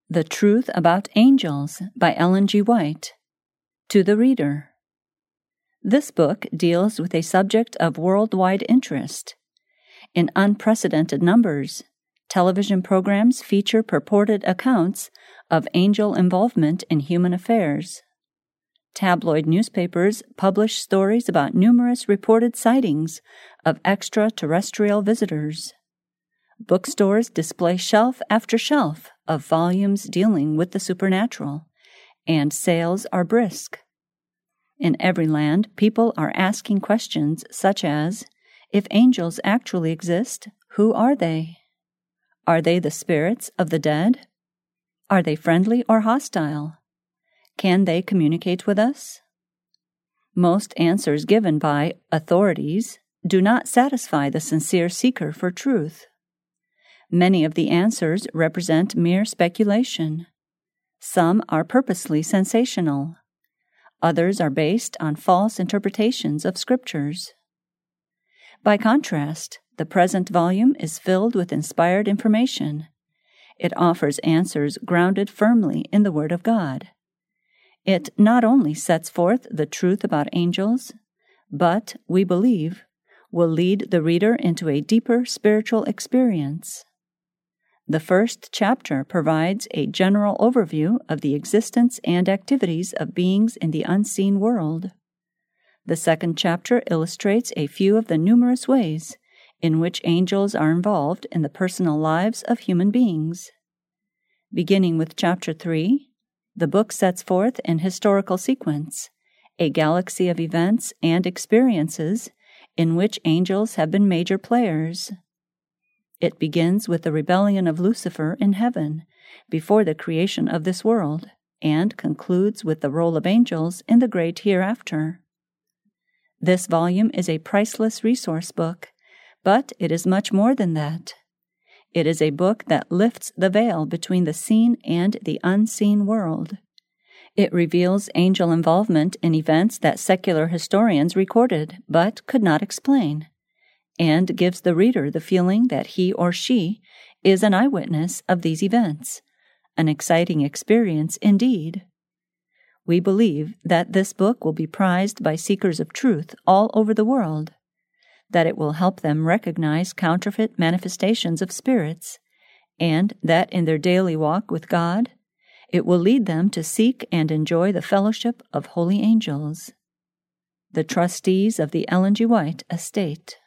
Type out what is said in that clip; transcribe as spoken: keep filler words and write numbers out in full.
The Truth About Angels by Ellen G. White. To the Reader. This book deals with a subject of worldwide interest. In unprecedented numbers, television programs feature purported accounts of angel involvement in human affairs. Tabloid newspapers publish stories about numerous reported sightings of extraterrestrial visitors. Bookstores display shelf after shelf of volumes dealing with the supernatural, and sales are brisk. In every land, people are asking questions such as, if angels actually exist, who are they? Are they the spirits of the dead? Are they friendly or hostile? Can they communicate with us? Most answers given by authorities do not satisfy the sincere seeker for truth. Many of the answers represent mere speculation. Some are purposely sensational. Others are based on false interpretations of scriptures. By contrast, the present volume is filled with inspired information. It offers answers grounded firmly in the Word of God. It not only sets forth the truth about angels, but, we believe, will lead the reader into a deeper spiritual experience. The first chapter provides a general overview of the existence and activities of beings in the unseen world. The second chapter illustrates a few of the numerous ways in which angels are involved in the personal lives of human beings. Beginning with chapter three, the book sets forth in historical sequence a galaxy of events and experiences in which angels have been major players. It begins with the rebellion of Lucifer in heaven before the creation of this world, and concludes with the role of angels in the great hereafter. This volume is a priceless resource book, but it is much more than that. It is a book that lifts the veil between the seen and the unseen world. It reveals angel involvement in events that secular historians recorded but could not explain, and gives the reader the feeling that he or she is an eyewitness of these events, an exciting experience indeed. We believe that this book will be prized by seekers of truth all over the world, that it will help them recognize counterfeit manifestations of spirits, and that in their daily walk with God, it will lead them to seek and enjoy the fellowship of holy angels. The Trustees of the Ellen G. White Estate.